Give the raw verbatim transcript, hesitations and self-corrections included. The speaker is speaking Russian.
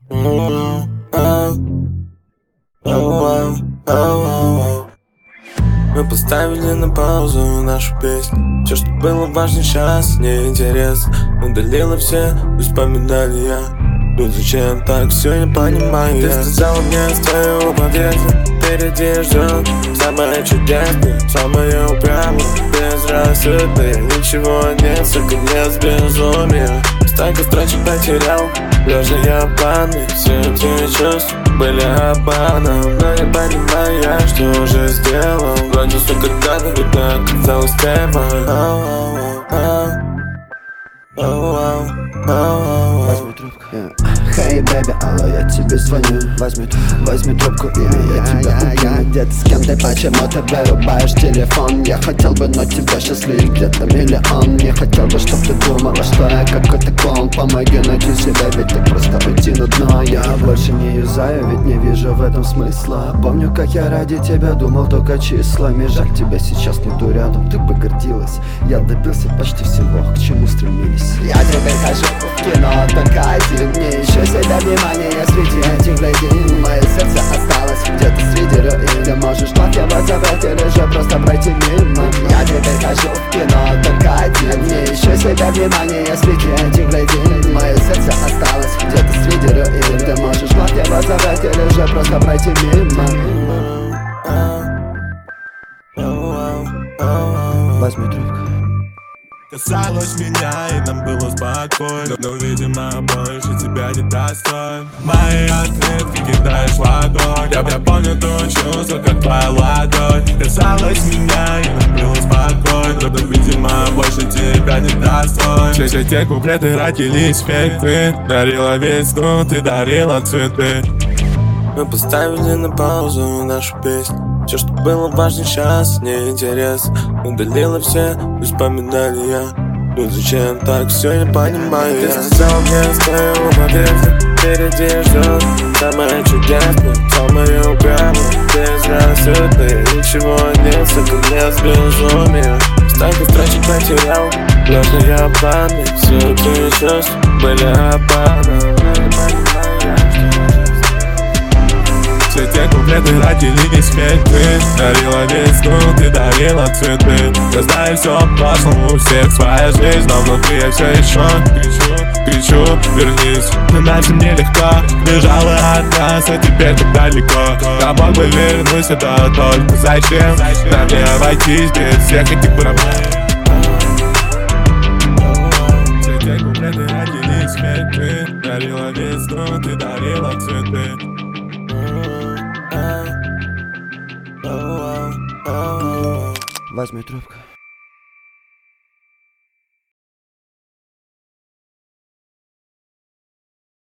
Мы поставили на паузу нашу песню. Все, что было важно, сейчас не интерес. Удалила все воспоминания. Ну зачем так, все не понимаю. Ты сказала мне с твоего подъезда, впереди ждет самое чудесное, самое упрямое, безрассудное. Ничего нет, только нет безумия. Столько строчек потерял, ложные обманы. Все эти чувства были обманом. Но я понимаю, я что уже сделал. Вроде все когда-то, видно, оказалось темой. Возьми трубку. Хей, бэби, алло, я тебе звоню. Возьми, возьми трубку, или я тебя убью. Где-то с кем-то, почему ты вырубаешь телефон? Я хотел бы, но тебя счастлив где-то миллион. Не хотел бы, чтоб ты думала, что я какой-то клоун. Помоги найти себя, ведь так просто уйти на дно. Я больше не юзаю, ведь не вижу в этом смысла. Помню, как я ради тебя думал только числами. Жаль, тебя сейчас нету рядом, ты бы гордилась. Я добился почти всего, к чему стремились. Я теперь хожу в кино, только один. Мне еще себя внимание среди этих людей. Мое сердце осталось где-то среди руин. Можешь вновь его забрать или же просто пройти мимо. Я теперь хожу в кино, только один. Мне еще себя внимание среди этих людей. Мое сердце осталось где-то среди руин. Ты можешь вновь его забрать или же просто пройти мимо. Возьми трубку. Касалась меня, и нам было спокойно. Но, видимо, больше тебя не достоин. Мои ответки кидаешь в огонь. Я, я помню то чувство, как твоя ладонь. Касалась меня, и нам было спокойно. Но, видимо, больше тебя не достоин. Все, все те куплеты родились фейк. Ты дарила весну, ты дарила цветы. Мы поставили на паузу нашу песню. Все, что было важно, сейчас не интерес. Удалила все воспоминания. Ну зачем так, все не понимаю. Ты сказал мне с твоего подъезда, впереди ждет самое чудесное, самое упрямое, безрассудное. Ничего нет, только нет безумия. Столько строчек потерял, ложные обманы. Все эти чувства были обманом. Все те куплеты родились фейк. Ты дарила весну, ты дарила цветы. Я знаю, все по-прошлому, у всех своя жизнь. Но внутри я все еще кричу, кричу, вернись. Но иначе мне легко, бежала от нас, а теперь так далеко. Я мог бы вернуть сюда, только зачем на мне обойтись без всех этих проблем? Все те куплеты родились фейк. Ты дарила весну, ты дарила цветы. Возьми трубку.